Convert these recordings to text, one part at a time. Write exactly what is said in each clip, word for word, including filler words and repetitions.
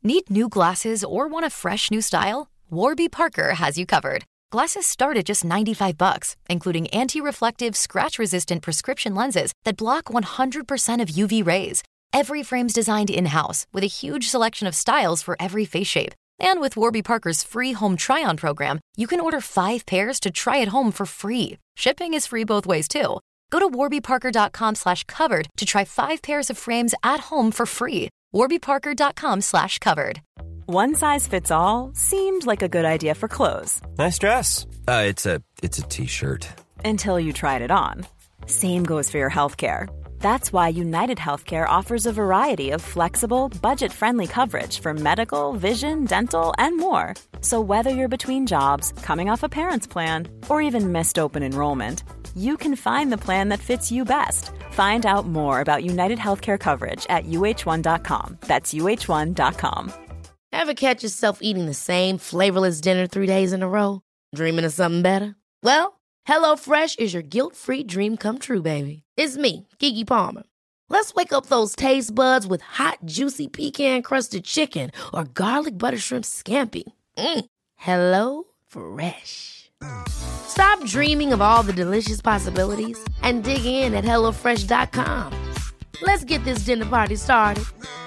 Need new glasses or want a fresh new style? Warby Parker has you covered. Glasses start at just ninety-five bucks, including anti-reflective, scratch-resistant prescription lenses that block one hundred percent of U V rays. Every frame's designed in-house with a huge selection of styles for every face shape. And with Warby Parker's free home try-on program, you can order five pairs to try at home for free. Shipping is free both ways, too. Go to warbyparker.com slash covered to try five pairs of frames at home for free. warbyparker.com slash covered. One size fits all seemed like a good idea for clothes. Nice dress. Uh, it's a it's a t-shirt. Until you tried it on. Same goes for your healthcare. That's why United Healthcare offers a variety of flexible, budget-friendly coverage for medical, vision, dental, and more. So whether you're between jobs, coming off a parent's plan, or even missed open enrollment, you can find the plan that fits you best. Find out more about United Healthcare coverage at U H one dot com. That's U H one dot com. Ever catch yourself eating the same flavorless dinner three days in a row? Dreaming of something better? Well, HelloFresh is your guilt-free dream come true, baby. It's me, Keke Palmer. Let's wake up those taste buds with hot, juicy pecan-crusted chicken or garlic butter shrimp scampi. Mm. Hello Fresh. Stop dreaming of all the delicious possibilities and dig in at hello fresh dot com. Let's get this dinner party started.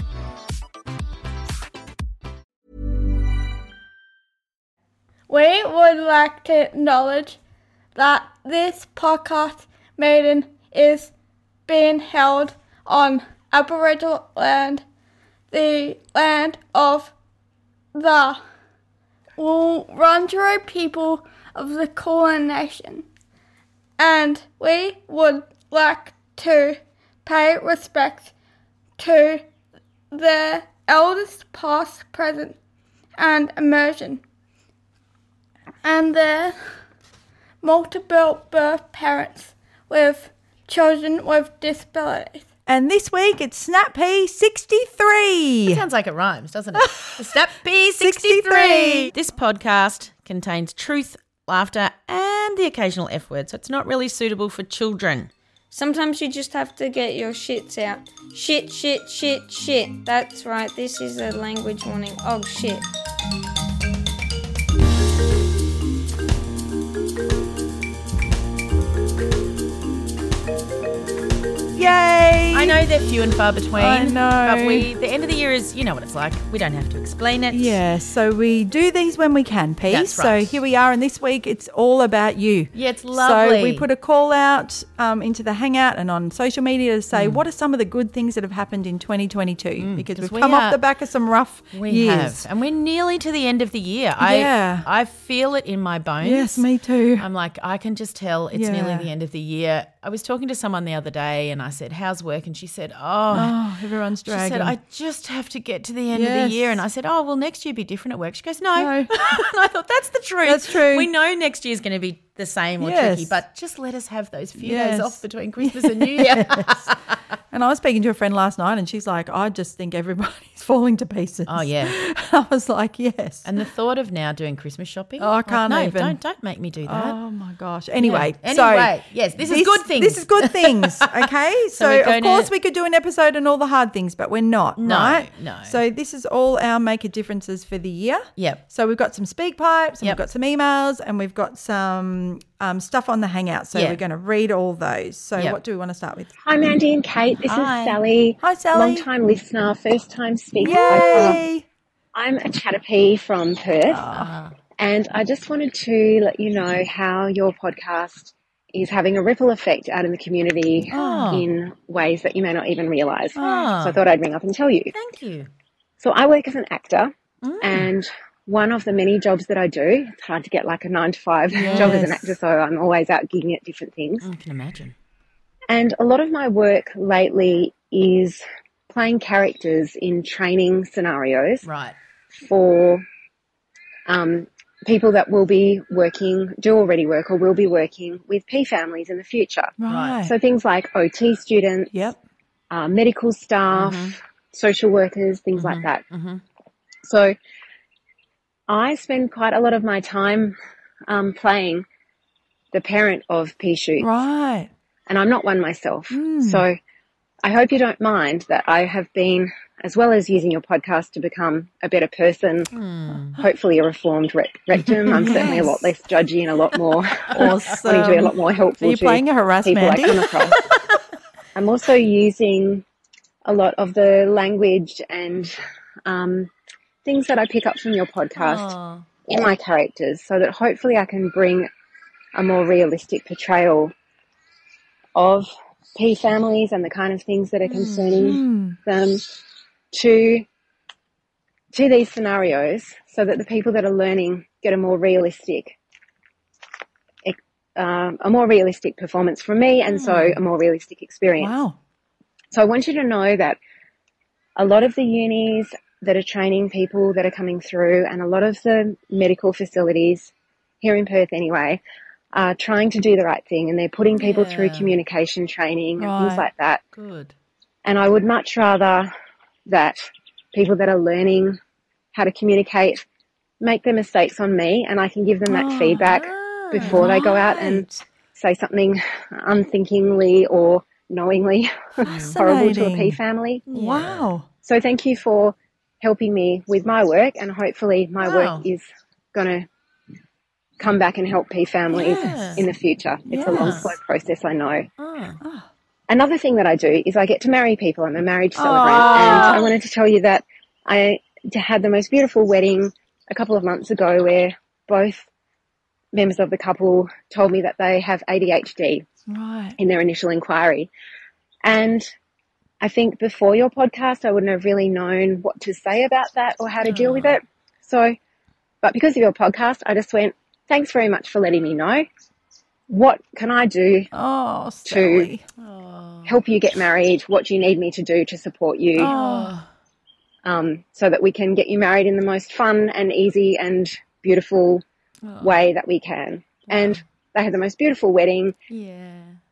We would like to acknowledge that this podcast meeting is being held on Aboriginal land, the land of the Wurundjeri people of the Kulin Nation, and we would like to pay respect to the elders past, present, and emerging, and their multiple birth parents with children with disabilities. And this week it's Snap P sixty-three. Sounds like it rhymes, doesn't it? Snap P sixty-three. This podcast contains truth, laughter, and the occasional F word, so it's not really suitable for children. Sometimes you just have to get your shits out. Shit, shit, shit, shit. That's right, this is a language warning. Oh, shit. Yay! I know they're few and far between. I know. But we, the end of the year is, you know what it's like. We don't have to explain it. Yeah, so we do these when we can, P. That's right. So here we are, and this week it's all about you. Yeah, it's lovely. So we put a call out um, into the Hangout and on social media to say, mm. what are some of the good things that have happened in twenty twenty-two? Mm, because we've we come are, off the back of some rough we years. have. And we're nearly to the end of the year. Yeah. I, I feel it in my bones. Yes, me too. I'm like, I can just tell it's yeah. nearly the end of the year. I was talking to someone the other day and I said, how's work? And she said, oh, oh everyone's dragging. She said, I just have to get to the end yes. of the year. And I said, oh, well, next year be different at work. She goes, no. no. And I thought, that's the truth. That's true. We know next year's going to be the same or yes. tricky, but just let us have those few yes. days off between Christmas and New Year. yes. And I was speaking to a friend last night and she's like, I just think everybody's falling to pieces. Oh, yeah. I was like, yes. And the thought of now doing Christmas shopping. Oh, I can't like, no, even. Don't, don't make me do that. Oh, my gosh. Anyway. Yeah. So anyway, yes, this, this is good things. This is good things, okay? so so of course to... we could do an episode on all the hard things, but we're not, no, right? No, So this is all our make a differences for the year. Yep. So we've got some speak pipes and yep. we've got some emails and we've got some um, stuff on the Hangout. So yeah. we're going to read all those. So yep. what do we want to start with? Hi, Mandy and Kate. This Hi. is Sally. Hi, Sally. Long-time listener, first-time speaker. Yay! I'm a Chatterpie from Perth. Oh. And I just wanted to let you know how your podcast is having a ripple effect out in the community oh. in ways that you may not even realise. Oh. So I thought I'd ring up and tell you. Thank you. So I work as an actor mm. and one of the many jobs that I do, it's hard to get like a nine to five yes. job as an actor, so I'm always out gigging at different things. I can imagine. And a lot of my work lately is playing characters in training scenarios right. for um, people that will be working, do already work or will be working with P families in the future. Right. So things like O T students, yep. uh, medical staff, mm-hmm. social workers, things mm-hmm. like that. Mm-hmm. So I spend quite a lot of my time um, playing the parent of P shoots. Right. And I'm not one myself. Mm. So I hope you don't mind that I have been as well as using your podcast to become a better person, Mm. hopefully a reformed re- rectum. I'm certainly a lot less judgy and a lot more Awesome. wanting to be a lot more helpful Are you to playing a harass people Mandy? I come across. I'm also using a lot of the language and um, things that I pick up from your podcast Oh. in my characters, so that hopefully I can bring a more realistic portrayal of P families and the kind of things that are concerning Mm. them to to these scenarios, so that the people that are learning get a more realistic um, a more realistic performance from me, and so a more realistic experience. Wow. So I want you to know that a lot of the unis that are training people that are coming through, and a lot of the medical facilities here in Perth anyway, are trying to do the right thing, and they're putting people Yeah. through communication training and things Right. like that. Good. And I would much rather that people that are learning how to communicate make their mistakes on me, and I can give them that Oh, feedback before they go out and right. say something unthinkingly or knowingly horrible to a P Fascinating. family. Wow. So thank you for helping me with my work, and hopefully my Wow. work is going to come back and help P families Yes. in the future. It's a long, Yes. slow process, I know. Oh. Another thing that I do is I get to marry people. I'm a marriage celebrant, Aw. and I wanted to tell you that I had the most beautiful wedding a couple of months ago, where both members of the couple told me that they have A D H D Right. in their initial inquiry. And I think before your podcast, I wouldn't have really known what to say about that or how to deal with it. So, but because of your podcast, I just went, thanks very much for letting me know. What can I do Oh, Sally. help you get married? What do you need me to do to support you? Oh. Um, so that we can get you married in the most fun and easy and beautiful way that we can. And they had the most beautiful wedding. Yeah.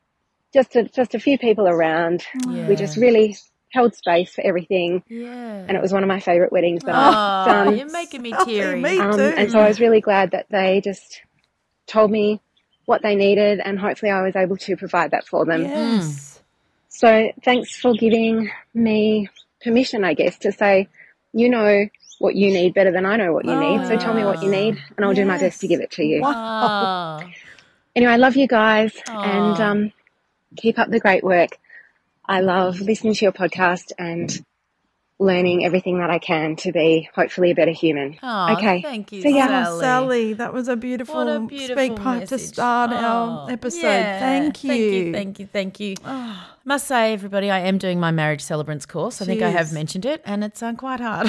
Just a, just a few people around. Yeah. We just really held space for everything. Yeah. And it was one of my favourite weddings that I've Oh, done. you're making me Sally, teary. me Um, too. and so I was really glad that they just told me what they needed, and hopefully I was able to provide that for them. Yes. So thanks for giving me permission, I guess, to say, you know what you need better than I know what you need. So tell me what you need, and I'll do my best to give it to you. Oh. Anyway, I love you guys, Aw. and um, keep up the great work. I love listening to your podcast and learning everything that I can to be hopefully a better human. Oh, okay. thank you, See ya. Oh, Sally, that was a beautiful, What a beautiful speak pipe to message. start Oh, our episode. yeah. Thank you. Thank you, thank you, thank you. Must say, everybody, I am doing my marriage celebrants course. I think I have Cheers. mentioned it, and it's uh, quite hard.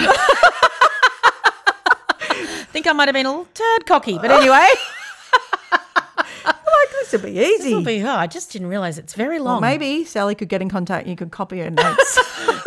I think I might have been a little turd cocky, but anyway. Like, this will be easy. This will be hard. I just didn't realise it's very Well, long. maybe Sally could get in contact. You could copy her notes.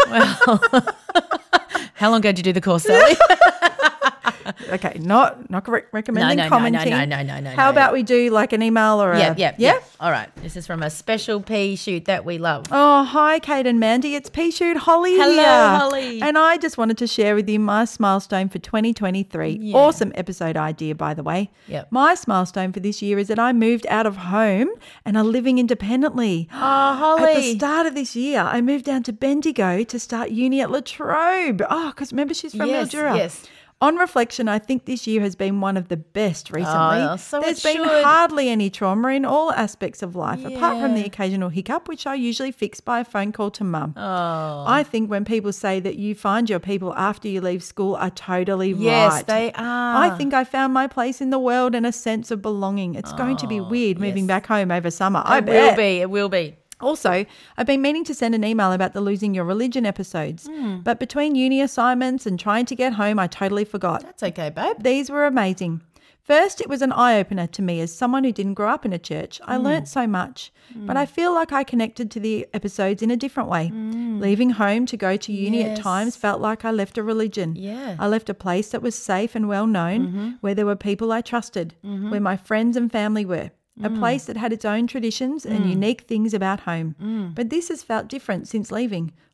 How long ago did you do the course, Sally? Okay, not not re- recommending No, no, no, commenting. no, no, no, no, How no. about we do like an email or a yeah, yeah, yeah? yeah. All right. This is from a special P shoot that we love. Oh, hi, Kate and Mandy. It's P Shoot Holly Hello, here. Holly. And I just wanted to share with you my milestone for twenty twenty-three. Yeah. Awesome episode idea, by the way. Yep. My milestone for this year is that I moved out of home and are living independently. Oh, Holly. At the start of this year, I moved down to Bendigo to start uni at La Trobe. Oh, because remember, she's from Yes, Mildura. yes. On reflection, I think this year has been one of the best recently. Oh, so There's it been should. hardly any trauma in all aspects of life, apart from the Yeah. occasional hiccup, which I usually fix by a phone call to mum. Oh. I think when people say that you find your people after you leave school are totally Yes, right. they are. I think I found my place in the world and a sense of belonging. It's going to be weird moving yes. back home over summer. I It bet. will be. It will be. Also, I've been meaning to send an email about the Losing Your Religion episodes, Hmm. but between uni assignments and trying to get home, I totally forgot. That's okay, babe. These were amazing. First, it was an eye-opener to me as someone who didn't grow up in a church. I Hmm. learnt so much, but I feel like I connected to the episodes in a different way. Leaving home to go to uni at Hmm. Yes. times felt like I left a religion. Yeah. I left a place that was safe and well known, Mm-hmm. where there were people I trusted, where my friends and family were. A Mm. place that had its own traditions and unique things about home. But this has felt different since leaving.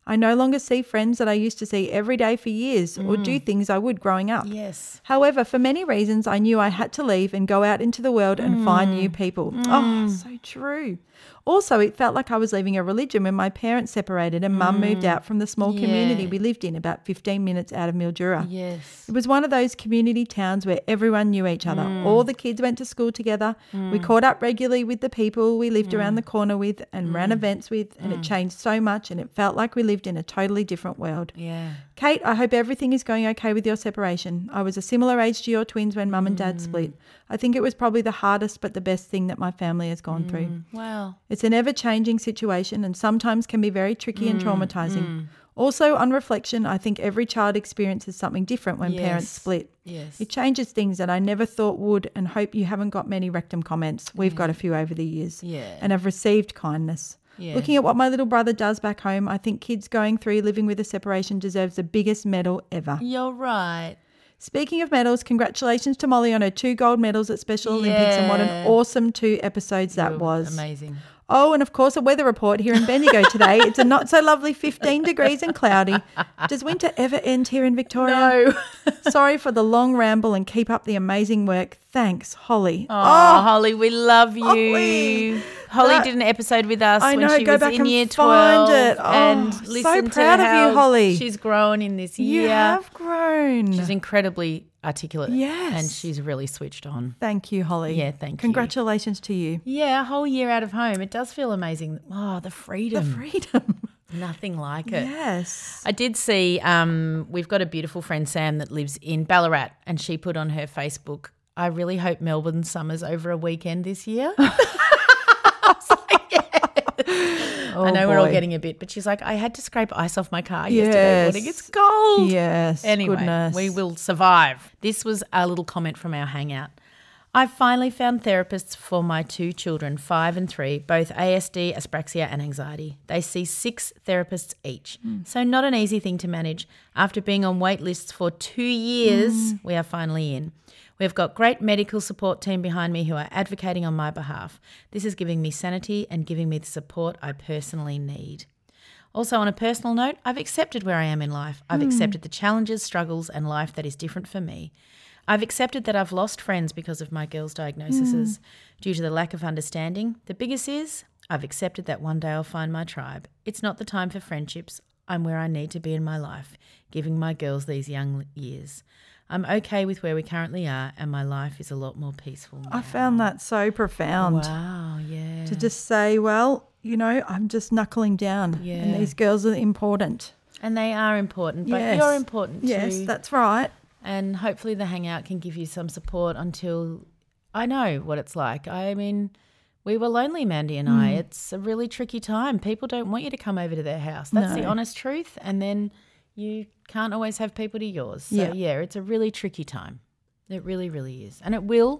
I no longer see friends that I used to see every day for years or do things I would growing up. Yes. However, for many reasons, I knew I had to leave and go out into the world and find new people. Oh, so true. Also, it felt like I was leaving a religion when my parents separated and mum moved out from the small community Yeah. we lived in about fifteen minutes out of Mildura. Yes. It was one of those community towns where everyone knew each other. All the kids went to school together. We caught up regularly with the people we lived around the corner with and ran events with, and it changed so much and it felt like we lived in a totally different world. Yeah. Kate, I hope everything is going okay with your separation. I was a similar age to your twins when mum and dad split. I think it was probably the hardest but the best thing that my family has gone through. Wow. It's an ever-changing situation and sometimes can be very tricky and traumatising. Also, on reflection, I think every child experiences something different when parents Yes. split. Yes. It changes things that I never thought would, and hope you haven't got many rectum comments. We've got a few over the years. Yeah. And have received kindness. Yeah. Looking at what my little brother does back home, I think kids going through living with a separation deserves the biggest medal ever. You're right. Speaking of medals, congratulations to Molly on her two gold medals at Special Olympics, and what an Yeah. awesome two episodes that You're was. amazing. Oh, and of course, a weather report here in Bendigo today. It's a not so lovely fifteen degrees and cloudy. Does winter ever end here in Victoria? No. Sorry for the long ramble and keep up the amazing work. Thanks, Holly. Oh, Holly, we love you. Holly. Holly That- did an episode with us I when know, she go was back in and year find twelve. it. Oh, and so listen proud to of how you, Holly. she's grown in this You year. have grown. She's incredibly articulate. Yes. And she's really switched on. Thank you, Holly. Yeah, thank you. Congratulations to you. Yeah, a whole year out of home. It does feel amazing. Oh, the freedom. The freedom. Nothing like it. Yes. I did see, um, we've got a beautiful friend, Sam, that lives in Ballarat, and she put on her Facebook, I really hope Melbourne summer's over a weekend this year. I was like, yes. Oh, I know we're all boy. getting a bit, but she's like, I had to scrape ice off my car yesterday Yes. morning. It's cold. Yes. Anyway, Goodness. we will survive. This was a little comment from our hangout. I finally found therapists for my two children, five and three, both A S D, aspraxia and anxiety. They see six therapists each, mm. so not an easy thing to manage. After being on wait lists for two years, mm. we are finally in. We've got great medical support team behind me who are advocating on my behalf. This is giving me sanity and giving me the support I personally need. Also, on a personal note, I've accepted where I am in life. I've mm. accepted the challenges, struggles and life that is different for me. I've accepted that I've lost friends because of my girls' diagnoses mm. due to the lack of understanding. The biggest is I've accepted that one day I'll find my tribe. It's not the time for friendships. I'm where I need to be in my life, giving my girls these young years. I'm okay with where we currently are and my life is a lot more peaceful now. I found that so profound. Wow, yeah. To just say, well, you know, I'm just knuckling down Yeah. and these girls are important. And they are important, but Yes. you're important too. Yes, that's right. And hopefully the Hangout can give you some support until I know what it's like. I mean, we were lonely, Mandy and I. It's a really tricky time. People don't want you to come over to their house. That's No. the honest truth. And then you can't always have people to yours. So, Yeah. yeah, it's a really tricky time. It really, really is. And it will,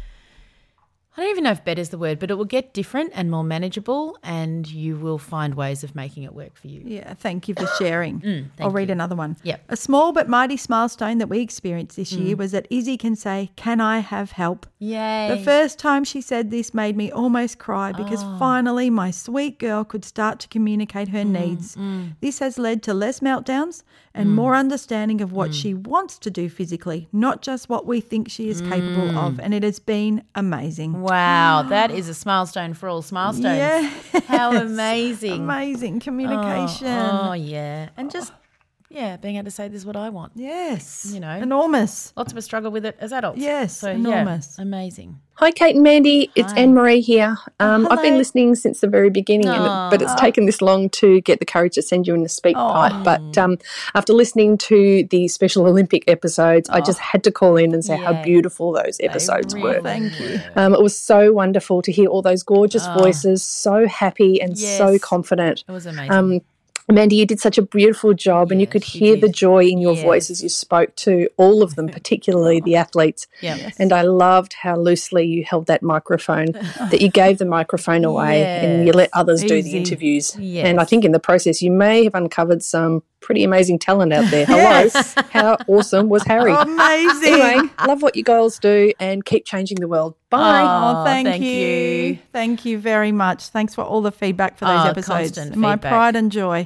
I don't even know if better is the word, but it will get different and more manageable and you will find ways of making it work for you. Yeah, thank you for sharing. Mm, I'll read you. another one. Yep. A small but mighty milestone that we experienced this Mm. year was that Izzy can say, "Can I have help?" Yay. The first time she said this made me almost cry because Oh. finally my sweet girl could start to communicate her needs. This has led to less meltdowns and more understanding of what she wants to do physically, not just what we think she is capable of. And it has been amazing. Wow, that is a milestone for all milestones. Yeah. How amazing. Amazing communication. Oh, oh, yeah. And just, yeah, being able to say this is what I want. Yes. You know. Enormous. Lots of us struggle with it as adults. Yes, so, enormous. Yeah, amazing. Hi, Kate and Mandy. It's Hi. Anne-Marie here. Um, Oh, I've been hello. listening since the very beginning, and it, but it's taken this long to get the courage to send you in the speak Oh. pipe. But um, after listening to the Special Olympic episodes, I just had to call in and say Yeah. how beautiful those episodes They were. really Thank you. Um, it was so wonderful to hear all those gorgeous Oh. voices, so happy and so Yes. confident. It was amazing. Um, Mandy, you did such a beautiful job, and you Yes, could you hear did. the joy in your Yes. voice as you spoke to all of them, particularly the athletes. Yeah. And I loved how loosely you held that microphone, that you gave the microphone away and you let others do the Easy. interviews. Yes. And I think in the process you may have uncovered some pretty amazing talent out there. Hello. Yes. How awesome was Harry? Amazing. Anyway, love what you girls do and keep changing the world. Bye. Oh, thank, thank you. you. Thank you very much. Thanks for all the feedback for those Oh, episodes. constant My feedback. pride and joy.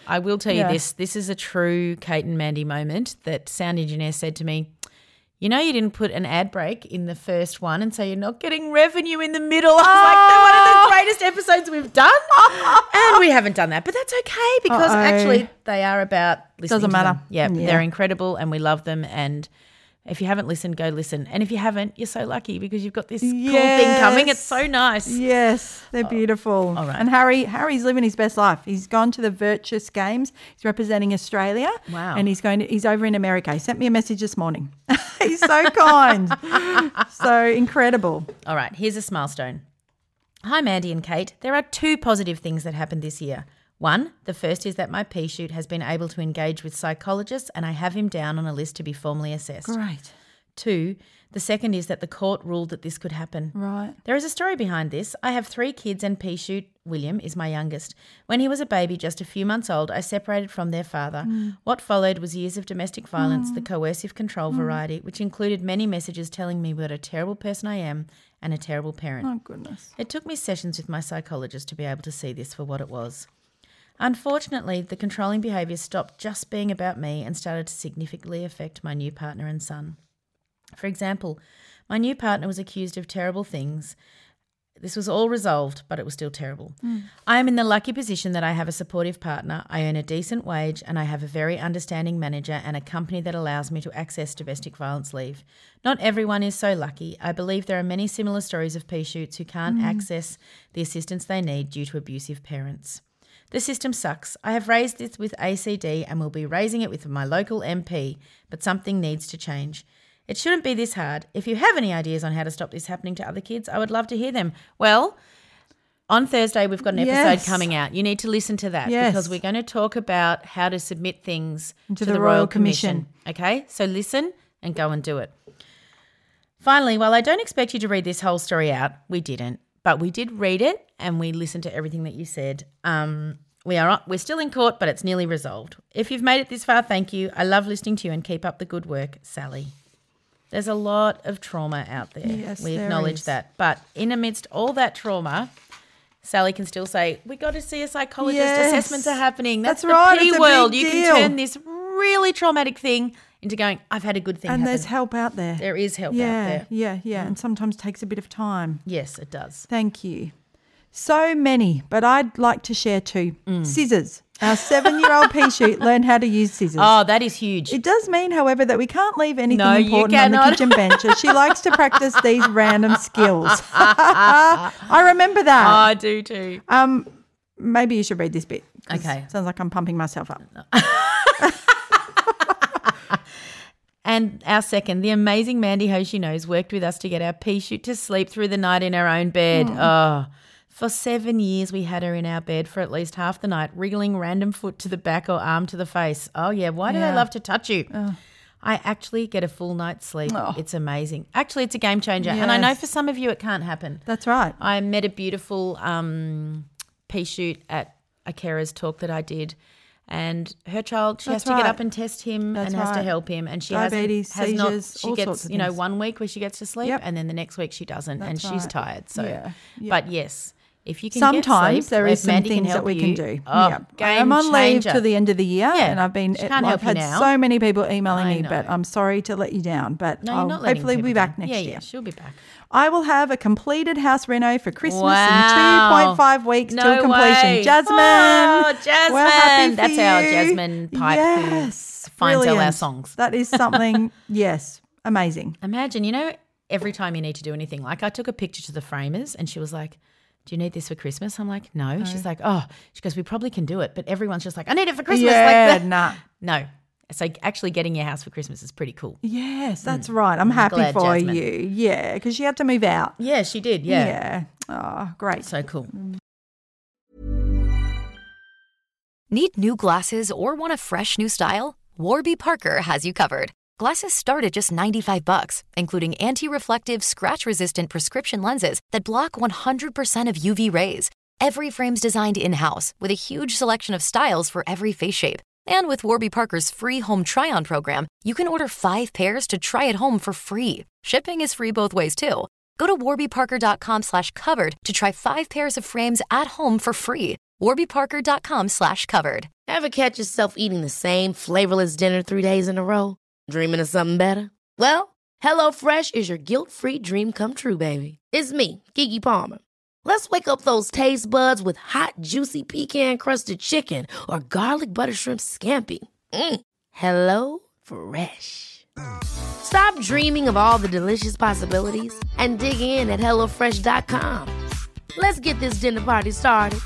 I will tell Yeah. you this. This is a true Kate and Mandy moment that sound engineer said to me, you know you didn't put an ad break in the first one and so you're not getting revenue in the middle. I was Oh. like, they're one of the greatest episodes we've done. And we haven't done that. But that's okay because Uh-oh. actually they are about listening Doesn't to matter. them. Yeah, Yeah. they're incredible and we love them. And if you haven't listened, go listen. And if you haven't, you're so lucky because you've got this cool thing coming. It's so nice. Yes, they're beautiful. all right. And Harry, Harry's living his best life. He's gone to the Virtus Games. He's representing Australia. Wow. And he's going to, he's over in America. He sent me a message this morning. He's so kind. So incredible. All right, here's a milestone. Hi, Mandy and Kate. There are two positive things that happened this year. One, the first is that my pea shoot has been able to engage with psychologists and I have him down on a list to be formally assessed. Great. Two, the second is that the court ruled that this could happen. Right. There is a story behind this. I have three kids and pea shoot, William, is my youngest. When he was a baby, just a few months old, I separated from their father. Mm. What followed was years of domestic violence, the coercive control variety, which included many messages telling me what a terrible person I am and a terrible parent. Oh, goodness. It took me sessions with my psychologist to be able to see this for what it was. Unfortunately, the controlling behaviour stopped just being about me and started to significantly affect my new partner and son. For example, my new partner was accused of terrible things. This was all resolved, but it was still terrible. Mm. I am in the lucky position that I have a supportive partner, I earn a decent wage, and I have a very understanding manager and a company that allows me to access domestic violence leave. Not everyone is so lucky. I believe there are many similar stories of pea shoots who can't mm. access the assistance they need due to abusive parents. The system sucks. I have raised this with A C D and will be raising it with my local M P, but something needs to change. It shouldn't be this hard. If you have any ideas on how to stop this happening to other kids, I would love to hear them. Well, on Thursday we've got an episode Yes. coming out. You need to listen to that Yes. because we're going to talk about how to submit things To to, the the, Royal Royal Commission. Okay? So listen and go and do it. Finally, while I don't expect you to read this whole story out, we didn't, but we did read it and we listened to everything that you said. Um, we are we're still in court, but it's nearly resolved. If you've made it this far, thank you. I love listening to you and keep up the good work, Sally. There's a lot of trauma out there. Yes, we there acknowledge is. that. But in amidst all that trauma, Sally can still say, we got to see a psychologist. Yes. Assessments are happening. That's, That's right, the P it's a world. big You deal. can turn this really traumatic thing into going, I've had a good thing And happen. there's help out there. There is help yeah, out there. Yeah, yeah, and sometimes takes a bit of time. Yes, it does. Thank you. So many, but I'd like to share two. Mm. Scissors. Our seven-year-old pea shoot learned how to use scissors. Oh, that is huge. It does mean, however, that we can't leave anything No, you important on the cannot. kitchen bench as she likes to practice these random skills. I remember that. Oh, I do too. Um, maybe you should read this bit. 'cause Okay. Sounds like I'm pumping myself up. And our second, the amazing Mandy Ho she knows, worked with us to get our pea shoot to sleep through the night in her own bed. Mm. Oh, for seven years we had her in our bed for at least half the night, wriggling random foot to the back or arm to the face. Oh, yeah, why do Yeah. they love to touch you? I actually get a full night's sleep. Oh. It's amazing. Actually, it's a game changer. And I know Yes. for some of you it can't happen. That's right. I met a beautiful um, pea shoot at a carer's talk that I did. And her child, she That's has to get right. up and test him That's and has to right. help him. And she Diabetes, hasn't, has seizures, not, she all gets, sorts of you know, things. one week where she gets to sleep Yep. and then the next week she doesn't. and That's she's right. tired. So, Yeah, yeah. But yes, if you can Sometimes get sleep, there if is some Mandy things can that help we you, can do. Oh, yeah. game I'm on leave changer. to the end of the year, Yeah. and I've been. She can't I've help you had now. so many people emailing I me, but know. I'm sorry to let you down. But No, I'll you're not letting hopefully people be back down. next yeah, year. Yeah, she'll be back. I will have a completed house reno for Christmas Wow. in two point five weeks No till completion. way. Jasmine. Oh, Jasmine. We're happy for That's our you. Jasmine Pipe Yes. who finds all our Brilliant. songs. That is something, yes, amazing. Imagine, you know, every time you need to do anything, like I took a picture to the framers and she was like, do you need this for Christmas? I'm like, no. She's like, oh, she goes, we probably can do it. But everyone's just like, I need it for Christmas. Yeah, like that. nah. No. So actually getting your house for Christmas is pretty cool. Yes, that's right. I'm happy glad, for Jasmine. you. Yeah, because she had to move out. Yeah, she did. Yeah. Yeah. Oh, great. So cool. Need new glasses or want a fresh new style? Warby Parker has you covered. Glasses start at just ninety-five bucks, including anti-reflective, scratch-resistant prescription lenses that block one hundred percent of U V rays. Every frame's designed in-house with a huge selection of styles for every face shape. And with Warby Parker's free home try-on program, you can order five pairs to try at home for free. Shipping is free both ways, too. Go to warbyparker.com slash covered to try five pairs of frames at home for free. warbyparker.com slash covered. Ever catch yourself eating the same flavorless dinner three days in a row? Dreaming of something better? Well, HelloFresh is your guilt-free dream come true, baby. It's me, Keke Palmer. Let's wake up those taste buds with hot, juicy pecan-crusted chicken or garlic butter shrimp scampi. Mm. Hello Fresh. Stop dreaming of all the delicious possibilities and dig in at hello fresh dot com. Let's get this dinner party started.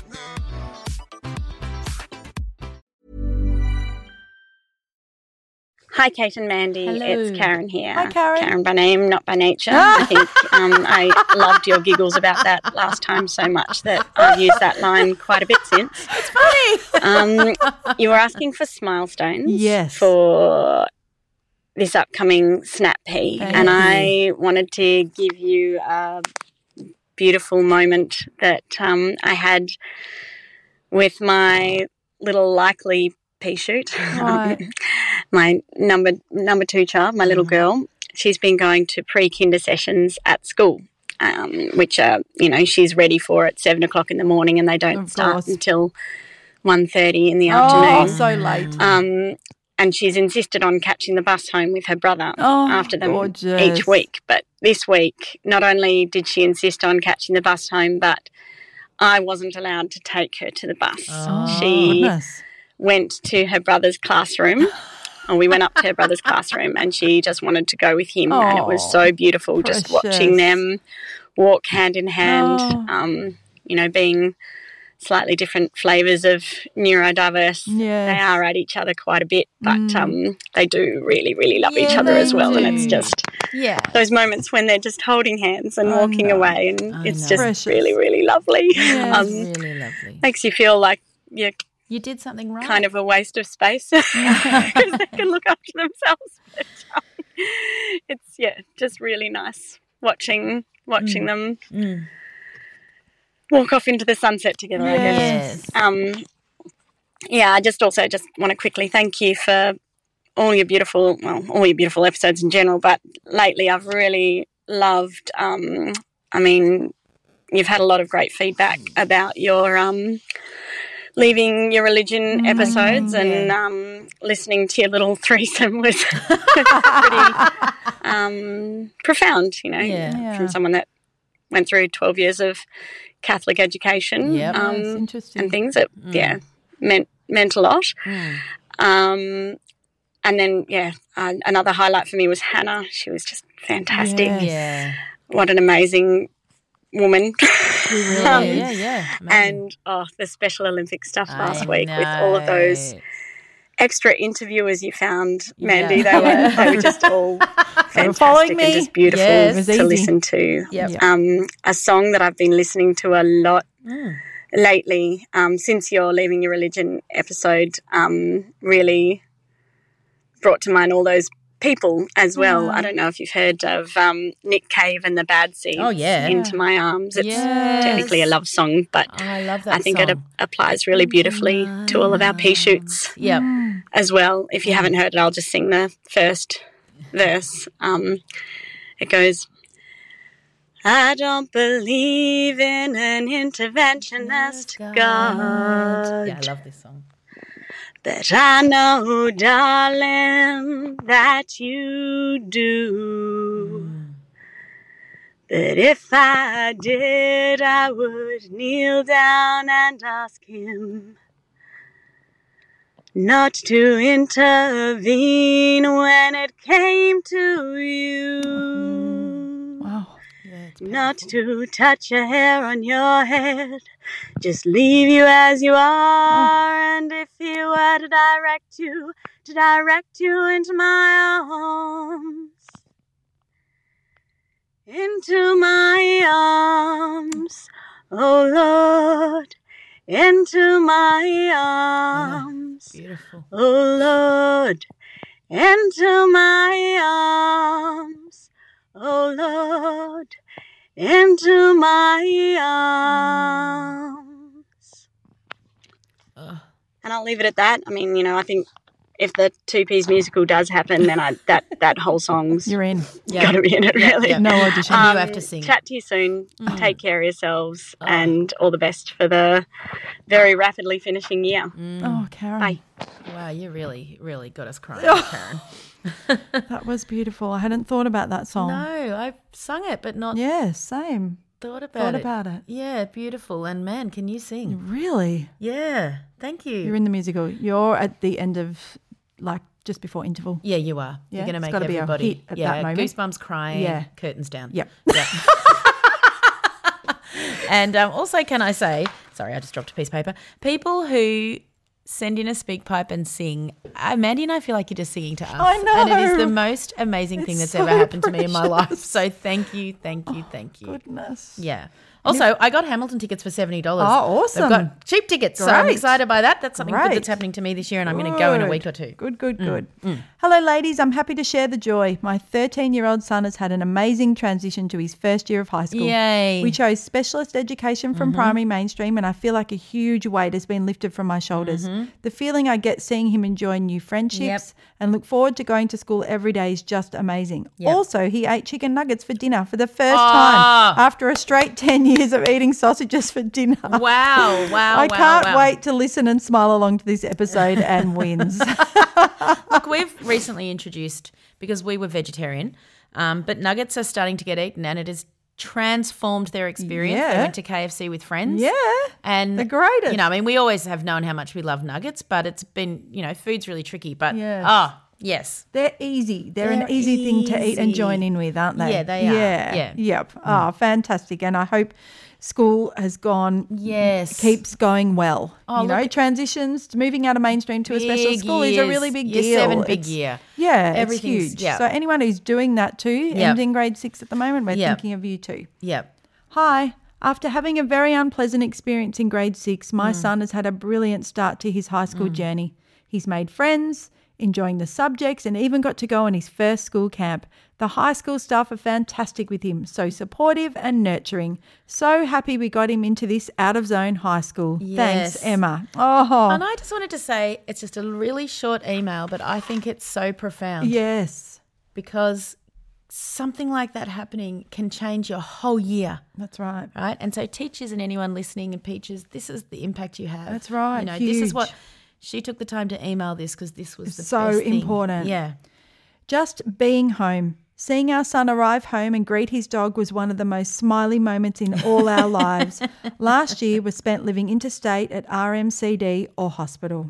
Hi, Kate and Mandy. Hello. It's Karen here. Hi, Karen. Karen by name, not by nature. I think um, I loved your giggles about that last time so much that I've used that line quite a bit since. It's funny. Um, you were asking for milestones Yes. for this upcoming Snap P, Thank and you. I wanted to give you a beautiful moment that um, I had with my little likely pea shoot. Right. My number number two child, my little girl, she's been going to pre-kinder sessions at school, um, which are, you know, she's ready for at seven o'clock in the morning, and they don't Of start course. until one thirty in the Oh, afternoon. so late. Um, and she's insisted on catching the bus home with her brother Oh, after them gorgeous. each week. But this week, not only did she insist on catching the bus home, but I wasn't allowed to take her to the bus. Oh, she goodness. went to her brother's classroom. And we went up to her brother's classroom, and she just wanted to go with him. And it was Oh, so beautiful just watching precious. them walk hand in hand, Oh. um, you know, being slightly different flavours of neurodiverse. Yes. They are at each other quite a bit, but Mm. um, they do really, really love each Yeah, other they as well. And it's do. just Yeah. those moments when they're just holding hands and I walking know. away, and I it's know. just Precious. really, really lovely. Yes. Um, Really lovely. makes you feel like you're You did something right. kind of a waste of space because they can look after themselves. But, um, it's yeah, just really nice watching watching them Mm. walk off into the sunset together. I guess. Yes. Um, yeah, I just also just want to quickly thank you for all your beautiful, well, all your beautiful episodes in general. But lately, I've really loved. Um, I mean, you've had a lot of great feedback about your. Um, Leaving Your Religion episodes, and um, listening to your little threesome was pretty um, profound, you know, Yeah. Yeah. from someone that went through twelve years of Catholic education Yep. um, That's interesting. and things that, yeah, meant, meant a lot. Mm. Um, and then, yeah, uh, another highlight for me was Hannah. She was just fantastic. Yes. Yeah. What an amazing woman. Really Um, yeah, yeah, yeah. Amazing. And oh, the Special Olympics stuff last I week with all of those know. extra interviewers you found, Mandy. Yeah. They were they were just all fantastic following and me. just beautiful Yes. It was to easy. listen to. Yep. Um, a song that I've been listening to a lot Mm. lately, um, since your Leaving Your Religion episode, um, really brought to mind all those people as well. I don't know if you've heard of um, Nick Cave and the Bad Seeds. Oh, yeah. Into My Arms. It's Yes. technically a love song, but I love that I think song. it a- applies really beautifully to all of our pea shoots Yep. as well. If you haven't heard it, I'll just sing the first verse. Um, it goes, I don't believe in an interventionist God, Yeah, I love this song. but I know, darling, that you do. But if I did, I would kneel down and ask him not to intervene when it came to you. Wow. Not to touch a hair on your head, just leave you as you are. And if he were to direct you, to direct you into my arms, into my arms, oh Lord, into my arms, Beautiful. oh Lord, into my arms, oh Lord, into my arms. Ugh. And I'll leave it at that. I mean, you know, I think if the Two Peas musical does happen, then I that that whole song's You're in. got to be in it. Really, Yeah. No audition. And Um, you have to sing. Chat to you soon. Mm. Take care of yourselves, Oh. and all the best for the very rapidly finishing year. Mm. Oh, Karen. Bye. Wow, you really, really got us crying, Oh. Karen. That was beautiful. I hadn't thought about that song. No, I sung it, but not Yeah, same. thought about Thought it. about it. Yeah, beautiful. And man, can you sing? Really? Yeah, thank you. You're in the musical. You're at the end of, like, just before interval. Yeah, you are. Yeah, You're going to it's make gotta be a everybody. hit at yeah, that moment. goosebumps, crying. Yeah. Curtains down. Yep. Yeah. And um, also, can I say, sorry, I just dropped a piece of paper. People who send in a speak pipe and sing, uh, Mandy and I feel like you're just singing to us. I know. And it is the most amazing thing It's that's ever so happened to me in my life. precious. So thank you, thank you, thank you. Goodness. Yeah. Also, I got Hamilton tickets for seventy dollars. Oh, awesome. They've got cheap tickets, so I'm Great. excited by that. That's something good Great. that's happening to me this year, and I'm going to go in a Good. week or two. Good, good, good. mm. Hello, ladies. I'm happy to share the joy. My thirteen-year-old son has had an amazing transition to his first year of high school. Yay. We chose specialist education from Mhm. primary mainstream, and I feel like a huge weight has been lifted from my shoulders. Mhm. The feeling I get seeing him enjoy new friendships Yep. and look forward to going to school every day is just amazing. Yep. Also, he ate chicken nuggets for dinner for the first Ah. time after a straight ten years of eating sausages for dinner. Wow, wow, I wow, can't wow. wait to listen and smile along to this episode and wins. Look, we've recently introduced, because we were vegetarian, um, but nuggets are starting to get eaten, and it has transformed their experience. They Yeah. went to K F C with friends. Yeah, And the greatest. You know, I mean, we always have known how much we love nuggets, but it's been, you know, food's really tricky. But Yes. ah, yes. They're easy. They're, an They're easy thing to eat and easy. join in with, aren't they? Yeah, they are. Yeah. Yeah. Yep. Oh, fantastic. And I hope school has gone, Yes. keeps going well. Oh, you know, look- transitions, moving out of mainstream to a special Big school is a years. really big Year deal. seven, big It's- year. Yeah, it's Everything's- huge. yeah. So anyone who's doing that too, Yep. ending grade six at the moment, we're Yep. thinking of you too. Yep. Hi. After having a very unpleasant experience in grade six, my Mm. son has had a brilliant start to his high school Mm. journey. He's made friends, enjoying the subjects, and even got to go on his first school camp. The high school staff are fantastic with him, so supportive and nurturing. So happy we got him into this out-of-zone high school. Yes. Thanks, Emma. Oh, And I just wanted to say, it's just a really short email, but I think it's so profound. yes. Because something like that happening can change your whole year. That's right. Right? And so teachers and anyone listening and teachers, this is the impact you have. That's right, You know, this is what huge. she took the time to email this because this was the So best thing. important. Yeah. Just being home. Seeing our son arrive home and greet his dog was one of the most smiley moments in all our lives. Last year was spent living interstate at R M C D or hospital.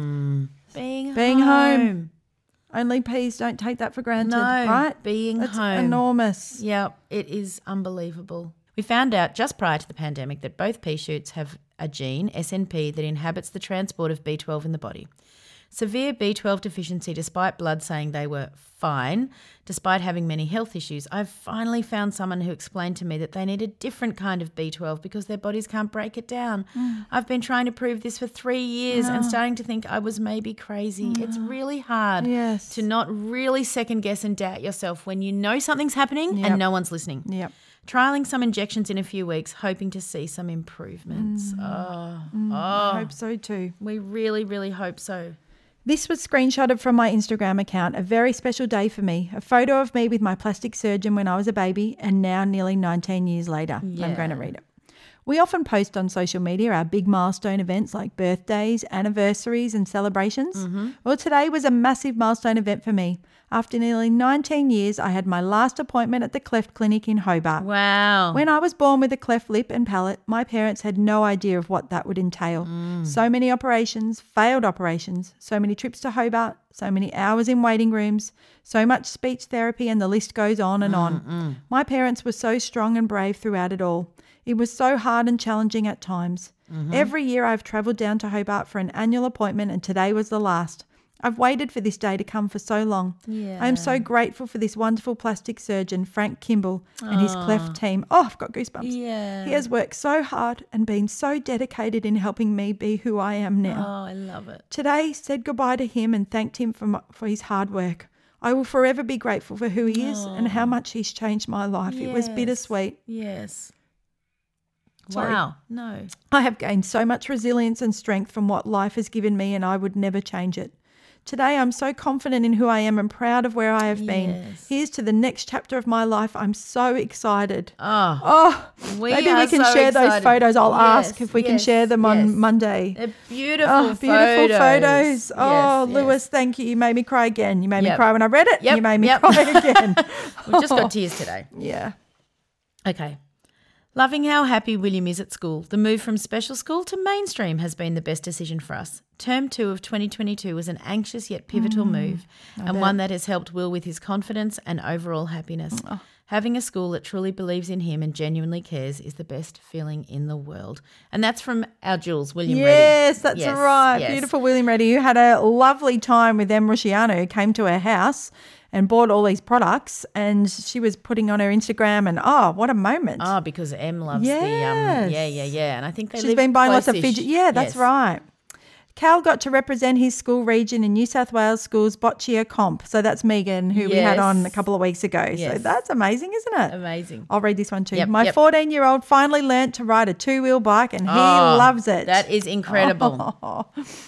Being, Being home. home. Only peas, don't take that for granted, No, right? being That's home. enormous. Yeah, it is unbelievable. We found out just prior to the pandemic that both pea shoots have a gene, S N P, that inhabits the transport of B twelve in the body. Severe B twelve deficiency, despite blood saying they were fine, despite having many health issues. I've finally found someone who explained to me that they need a different kind of B twelve because their bodies can't break it down. Mm. I've been trying to prove this for three years and starting to think I was maybe crazy. It's really hard Yes. to not really second guess and doubt yourself when you know something's happening Yep. and no one's listening. Yep. Trialing some injections in a few weeks, hoping to see some improvements. Oh, Mm, oh. I hope so too. We really, really hope so. This was screenshotted from my Instagram account, a very special day for me. A photo of me with my plastic surgeon when I was a baby and now nearly nineteen years later. I'm Yeah. going to read it. We often post on social media our big milestone events like birthdays, anniversaries and celebrations. Mm-hmm. Well, today was a massive milestone event for me. After nearly nineteen years, I had my last appointment at the Cleft Clinic in Hobart. Wow. When I was born with a cleft lip and palate, my parents had no idea of what that would entail. Mm. So many operations, failed operations, so many trips to Hobart, so many hours in waiting rooms, so much speech therapy, and the list goes on and on. My parents were so strong and brave throughout it all. It was so hard and challenging at times. Mm-hmm. Every year I've travelled down to Hobart for an annual appointment, and today was the last. I've waited for this day to come for so long. I am so grateful for this wonderful plastic surgeon, Frank Kimball, and his cleft team. Oh, I've got goosebumps. Yeah. He has worked so hard and been so dedicated in helping me be who I am now. Oh, I love it. Today, said goodbye to him and thanked him for, my, for his hard work. I will forever be grateful for who he is and how much he's changed my life. It was Yes. bittersweet. Yes. Sorry. Wow. No. I have gained so much resilience and strength from what life has given me, and I would never change it. Today I'm so confident in who I am and proud of where I have been. Yes. Here's to the next chapter of my life. I'm so excited. Oh, Oh, we maybe are we can so share excited. those photos. I'll Yes, ask if we can yes, share them on yes. Monday. They're beautiful Oh, beautiful photos. photos. Oh, Yes, Lewis, yes. thank you. You made me cry again. You made me Yep. cry when I read it. Yep, You made me yep. cry again. We've just got tears today. Yeah. Okay. Loving how happy William is at school. The move from special school to mainstream has been the best decision for us. Term two of twenty twenty-two was an anxious yet pivotal Mm, move and one that has helped Will with his confidence and overall happiness. Oh. Having a school that truly believes in him and genuinely cares is the best feeling in the world. And that's from our Jules, William Reddy. Yes, that's Yes, right. yes. Beautiful William Reddy, who had a lovely time with Em Rusciano, who came to her house and bought all these products, and she was putting on her Instagram, and oh, what a moment. Oh, because Em loves the, um, Yes. yeah, yeah, yeah. And I think they She's live been buying lots of close-ish. fidget. Yeah, that's Yes. right. Cal got to represent his school region in New South Wales Schools Boccia Comp. So that's Megan, who we had on a Yes. couple of weeks ago. So Yes. that's amazing, isn't it? Amazing. I'll read this one too. Yep, My yep. fourteen-year-old finally learnt to ride a two-wheel bike, and he Oh, loves it. That is incredible.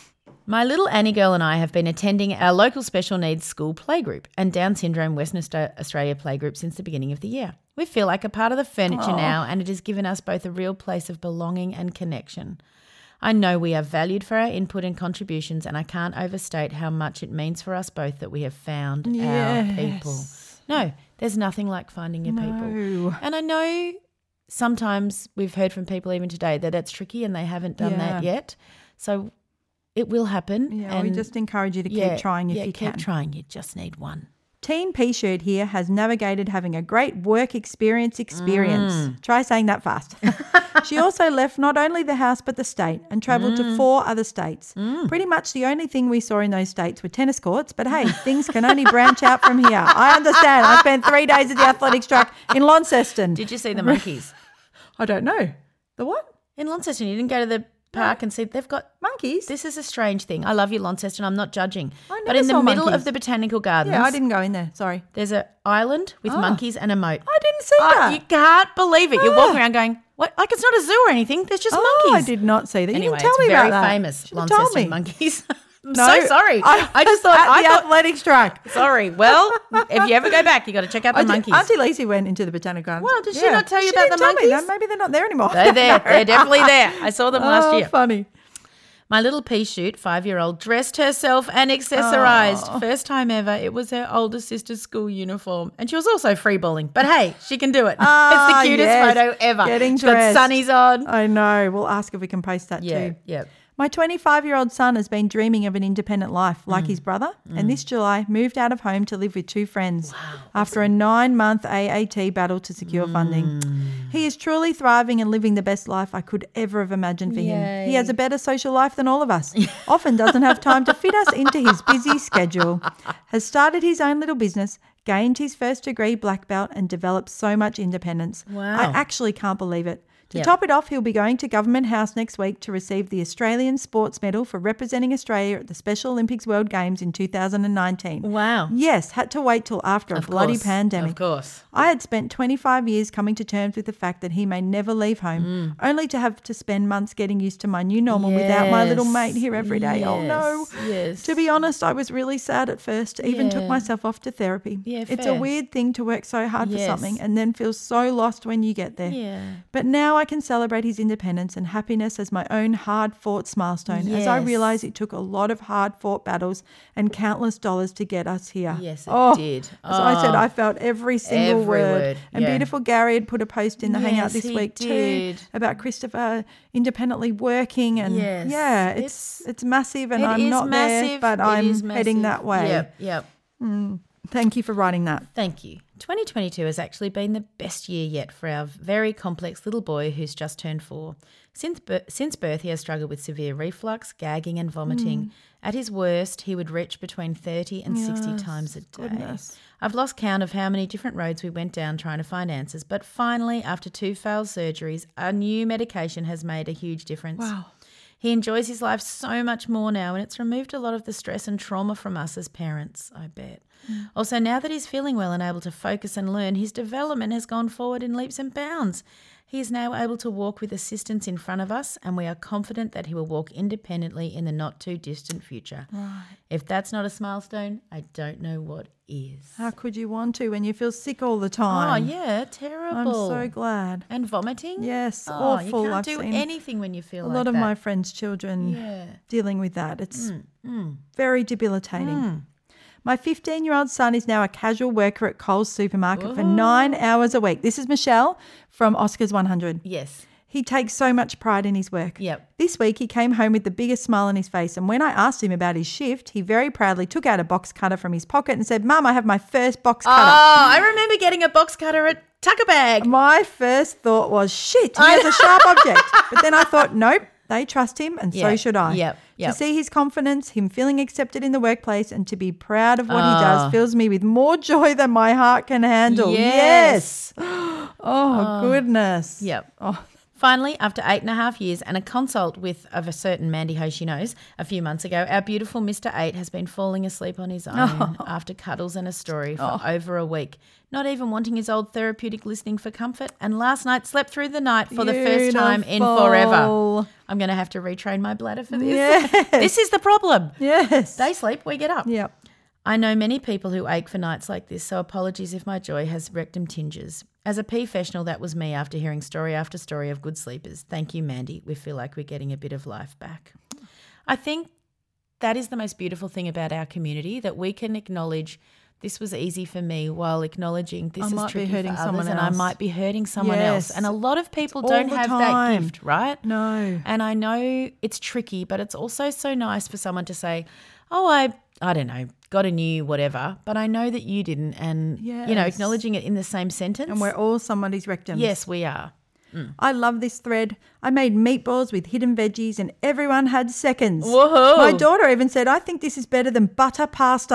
My little Annie girl and I have been attending our local special needs school playgroup and Down Syndrome Western Austa- Australia playgroup since the beginning of the year. We feel like a part of the furniture Oh. now, and it has given us both a real place of belonging and connection. I know we are valued for our input and contributions, and I can't overstate how much it means for us both that we have found our Yes. people. No, there's nothing like finding your people. No. And I know sometimes we've heard from people even today that it's tricky and they haven't done that Yeah. yet. So it will happen. Yeah, and we just encourage you to yeah, keep trying if yeah, you keep can. trying. You just need one. Teen P-shirt here has navigated having a great work experience experience. Mm. Try saying that fast. She also left not only the house but the state and travelled to Mm. four other states. Pretty much the only thing we saw in those states were tennis courts, but hey, things can only branch out from here. I understand. I spent three days at the athletics track in Launceston. Did you see the monkeys? I don't know. The what? In Launceston, you didn't go to the park and see they've got monkeys. This is a strange thing. I love you, Launceston. I'm not judging. I But never in the saw middle monkeys. of the botanical gardens, Yeah, I didn't go in there. Sorry. there's an island with Oh. monkeys and a moat. I didn't see Oh, that. you can't believe it. You're Ah. walking around going, "What? Like it's not a zoo or anything. There's just Oh, monkeys." I did not see that. You Anyway, didn't tell it's me very about that. famous. Should've told Launceston me. monkeys. I'm No, so sorry. I, I just thought at I the thought, athletics track. Sorry. Well, if you ever go back, you got to check out the I did- monkeys. Auntie Lacey went into the botanical gardens. Well, did she not tell you She about didn't the tell me. monkeys? No, maybe they're not there anymore. They're there. They're definitely there. I saw them last Oh, year. funny. My little pea shoot, five-year-old, dressed herself and accessorised. Oh. First time ever. It was her older sister's school uniform. And she was also free-balling. But hey, she can do it. Ah, it's the cutest yes. photo ever. Getting She's got dressed. sunnies on. I know. We'll ask if we can post that Yeah, too. yeah. My twenty-five-year-old son has been dreaming of an independent life like Mm. his brother, and this July moved out of home to live with two friends after a nine-month A A T battle to secure funding. Mm. He is truly thriving and living the best life I could ever have imagined for him. He has a better social life than all of us, often doesn't have time to fit us into his busy schedule, has started his own little business, gained his first degree black belt and developed so much independence. Wow. I actually can't believe it. To Yep. top it off, he'll be going to Government House next week to receive the Australian Sports Medal for representing Australia at the Special Olympics World Games in two thousand nineteen. Wow. Yes, had to wait till after a Of bloody course, pandemic. Of course. I had spent twenty-five years coming to terms with the fact that he may never leave home, only to have to spend months getting used to my new normal without my little Yes. mate here every day. Oh no. Yes, yes. To be honest, I was really sad at first, even took Yeah. myself off to therapy. Yeah, it's fair. a weird thing to work so hard Yes. for something and then feel so lost when you get there. Yeah. But now I can celebrate his independence and happiness as my own hard-fought milestone, as I Yes. realise it took a lot of hard-fought battles and countless dollars to get us here. Yes, it oh, did. As I said, Oh. I felt every single Every word. word, And yeah. beautiful Gary had put a post in the Hangout Yes, this he week did. too about Christopher independently working, and Yes, yeah, it's it's, massive, and It I'm is not there, massive. but It I'm is heading massive. that way. Yep, yep. Mm. Thank you for writing that. Thank you. twenty twenty-two has actually been the best year yet for our very complex little boy who's just turned four. Since, bir- since birth, he has struggled with severe reflux, gagging and vomiting. Mm. At his worst, he would retch between thirty and sixty Yes, times a day. goodness. I've lost count of how many different roads we went down trying to find answers, but finally, after two failed surgeries, our new medication has made a huge difference. Wow. He enjoys his life so much more now, and it's removed a lot of the stress and trauma from us as parents, I bet. Mm. Also, now that he's feeling well and able to focus and learn, his development has gone forward in leaps and bounds. He is now able to walk with assistance in front of us, and we are confident that he will walk independently in the not-too-distant future. Right. If that's not a milestone, I don't know what is. How could you want to when you feel sick all the Oh, time? yeah, terrible. I'm so glad. And vomiting? Yes, oh, awful. You can't I've do seen anything when you feel a like lot of that. my friends' children Yeah. dealing with that. It's Mm, mm. very debilitating. Mm. My fifteen-year-old son is now a casual worker at Coles supermarket for nine hours a week. This is Michelle from Oscars one hundred. Yes. He takes so much pride in his work. Yep. This week he came home with the biggest smile on his face, and when I asked him about his shift, he very proudly took out a box cutter from his pocket and said, Mum, I have my first box cutter. Oh, I remember getting a box cutter at Tucker Bag. My first thought was, shit, he has a sharp object. But then I thought, nope, they trust him and so Yep, should I. yep, yep. To see his confidence, him feeling accepted in the workplace and to be proud of what Oh. he does fills me with more joy than my heart can handle. Yes. Yes. Oh, goodness. Yep. Oh. Finally, after eight and a half years and a consult with of a certain Mandy Ho she knows a few months ago, our beautiful Mister Eight has been falling asleep on his own Oh. after cuddles and a story for over a week, not even wanting his old therapeutic listening for comfort, and last night slept through the night for the first time in forever. Beautiful. I'm going to have to retrain my bladder for this. Yes. This is the problem. Yes. They sleep, we get up. Yep. I know many people who ache for nights like this, so apologies if my joy has rectum tinges. As a professional, that was me after hearing story after story of good sleepers. Thank you, Mandy. We feel like we're getting a bit of life back. I think that is the most beautiful thing about our community, that we can acknowledge this was easy for me while acknowledging this I is might be tricky hurting for others someone and I else. might be hurting someone Yes. else. And a lot of people all don't the have time. that gift, right? No. And I know it's tricky, but it's also so nice for someone to say, oh, I, I don't know, got a new whatever, but I know that you didn't. And, you know, Yes. acknowledging it in the same sentence. And we're all somebody's rectums. Yes, we are. I love this thread. I made meatballs with hidden veggies and everyone had seconds. Whoa. My daughter even said, I think this is better than butter pasta.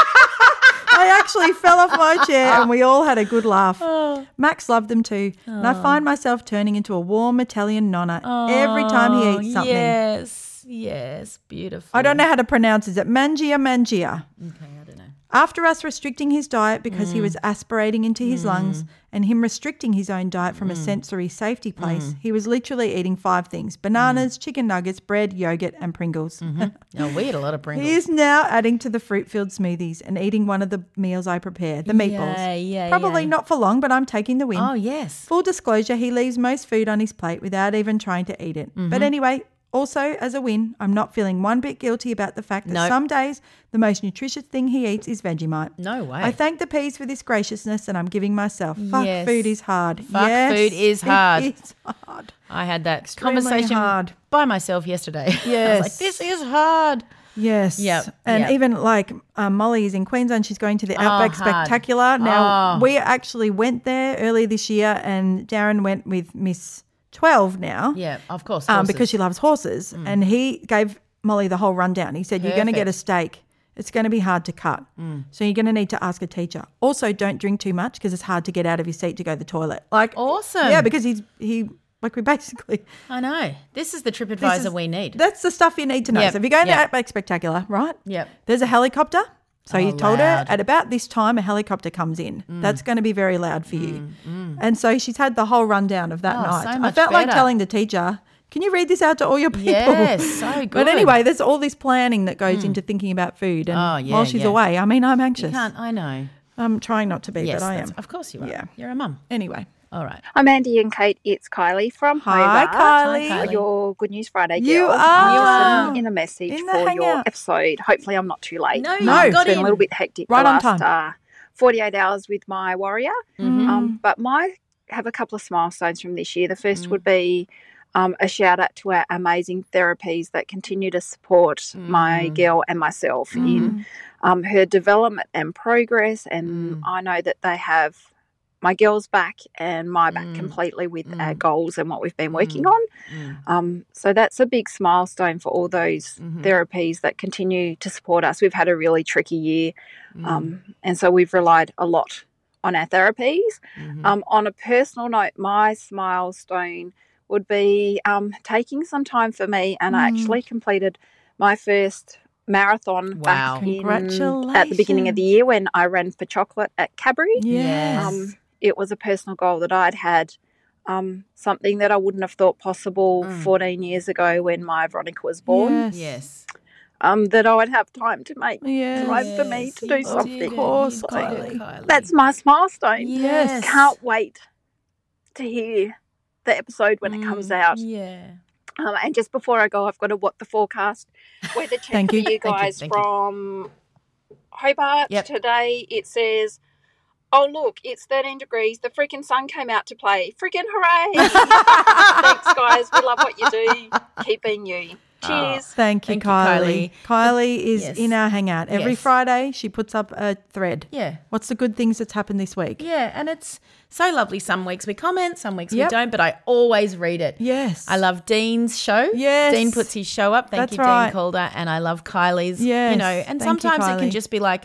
I actually fell off my chair and we all had a good laugh. Oh. Max loved them too. And I find myself turning into a warm Italian nonna every time he eats something. Yes, yes, beautiful. I don't know how to pronounce it. Is it mangia mangia? Okay, I don't know. After us restricting his diet because Mm. he was aspirating into his lungs and him restricting his own diet from a Mm. sensory safety place, he was literally eating five things: bananas, Mm. chicken nuggets, bread, yogurt and Pringles. Oh, we had a lot of Pringles. He is now adding to the fruit-filled smoothies and eating one of the meals I prepare, the meatballs. Yeah, yeah, Probably yeah. not for long, but I'm taking the win. Oh, yes. Full disclosure, he leaves most food on his plate without even trying to eat it. But Mhm. anyway, also as a win, I'm not feeling one bit guilty about the fact that Nope. some days the most nutritious thing he eats is Vegemite. No way. I thank the peas for this graciousness and I'm giving myself. Fuck, Yes. food is hard. Fuck, Yes, food is hard. It is hard. I had that Extremely conversation hard. by myself yesterday. I was Yes. like, this is hard. Yes. Yep, And yep. even like um, Molly is in Queensland. She's going to the Oh, Outback hard. Spectacular. Now, Oh. we actually went there earlier this year and Darren went with Miss twelve now. Yeah, of course. Um, horses. because she loves horses. And he gave Molly the whole rundown. He said, you're going to get a Perfect. steak. It's going to be hard to cut. Mm. So you're going to need to ask a teacher. Also, don't drink too much because it's hard to get out of your seat to go to the toilet. Like, Awesome. yeah, because he's, he, like we basically, I know. This is the TripAdvisor This is- we need. that's the stuff you need to know. Yep, So if you go to the yep. Outback Spectacular, right? Yep. There's a helicopter. So Oh, you told loud. her at about this time a helicopter comes in. Mm. That's going to be very loud for you. And so she's had the whole rundown of that Oh, night. so I much felt like better. telling the teacher, can you read this out to all your people? Yes, so But good. anyway, there's all this planning that goes into thinking about food. And Oh, yeah, while she's yeah. away, I mean, I'm You anxious. can't, I know. I'm trying not to be, Yes, but I that's- am. of course you are. Yeah. You're a mum. Anyway. All right. Hi, Mandy and Kate. It's Kylie from Hi, Hobart. Kylie. Hi, Kylie. Your Good News Friday You girl. are. I'm You just are. sending in a message In the for your hangout. episode. Hopefully, I'm not too late. No, you No. got It's been in. a little bit hectic Right the on last time. uh, forty-eight hours with my warrior. Mhm. Um, but my have a couple of milestones from this year. The first Mm. would be um, a shout out to our amazing therapies that continue to support my Mm. girl and myself in um, her development and progress. And Mm. I know that they have my girl's back and my back Mm. completely with our Mm. goals and what we've been working Mm. on. Mm. Um, so that's a big milestone for all those Mhm. therapies that continue to support us. We've had a really tricky year, Mm. um, and so we've relied a lot on our therapies. Mhm. Um, on a personal note, my milestone would be um, taking some time for me, and I Mm. actually completed my first marathon Wow. back in, at the beginning of the Congratulations. year when I ran for chocolate at Cadbury. Yes. Um, it was a personal goal that I'd had um, something that I wouldn't have thought possible Mm. fourteen years ago when my Veronica was born. Yes. Yes. Um, that I would have time to make Yes. time for me to do you something. did it. Of course, You did it, Kylie. Kylie. That's my milestone. Yes. Can't wait to hear the episode when it comes Mm, out. Yeah. Um, and just before I go, I've got to what the forecast weather check Thank for you. you Thank you, guys thank you. from Hobart. Yep. Today it says, oh, look, it's thirteen degrees. The freaking sun came out to play. Freaking hooray. Thanks, guys. We love what you do. Keep being you. Cheers. Thank you, Thank you, Kylie. Kylie. Kylie is Yes. in our hangout. Every Yes. Friday, she puts up a thread. Yeah. What's the good things that's happened this week? Yeah, and it's so lovely. Some weeks we comment, some weeks Yep. we don't, but I always read it. Yes. I love Dean's show. Yes. Dean puts his show up. Thank That's you, right. Dean Calder. And I love Kylie's. Yes. You know, and Thank you, sometimes it Kylie. can just be like,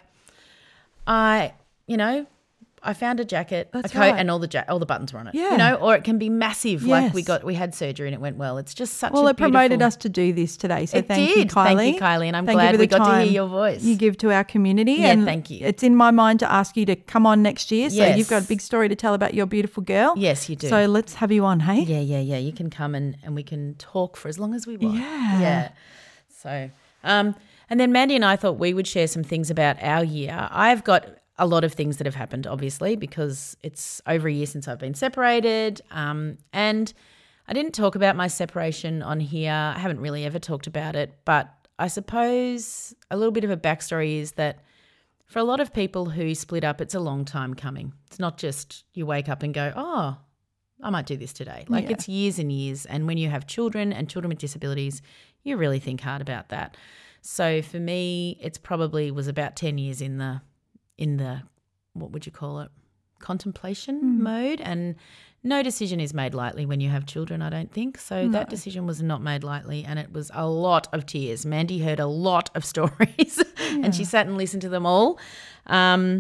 I, you know, I found a jacket, That's a coat, right. and all the ja- all the buttons were on it. Yeah. You know, or it can be massive. Like we Yes. got we had surgery and it went well. It's just such Well, a it promoted beautiful- us to do this today. So It thank you, did. Kylie. Thank you, Kylie, and I'm Thank you glad for the we got to hear time your voice. You give to our community. Yeah, and thank you. It's in my mind to ask you to come on next year. So Yes. you've got a big story to tell about your beautiful girl. Yes, you do. So let's have you on, hey? Yeah, yeah, yeah. You can come and, and we can talk for as long as we want. Yeah. Yeah. So, um, and then Mandy and I thought we would share some things about our year. I've got a lot of things that have happened, obviously, because it's over a year since I've been separated. Um, and I didn't talk about my separation on here. I haven't really ever talked about it. But I suppose a little bit of a backstory is that for a lot of people who split up, it's a long time coming. It's not just you wake up and go, oh, I might do this today. Like Yeah. it's years and years. And when you have children and children with disabilities, you really think hard about that. So for me, it's probably was about ten years in the, in the, what would you call it, contemplation Mm. mode. And no decision is made lightly when you have children, I don't think. So that decision was not made lightly, and it was a lot of tears. Mandy heard a lot of stories and she sat and listened to them all. Um,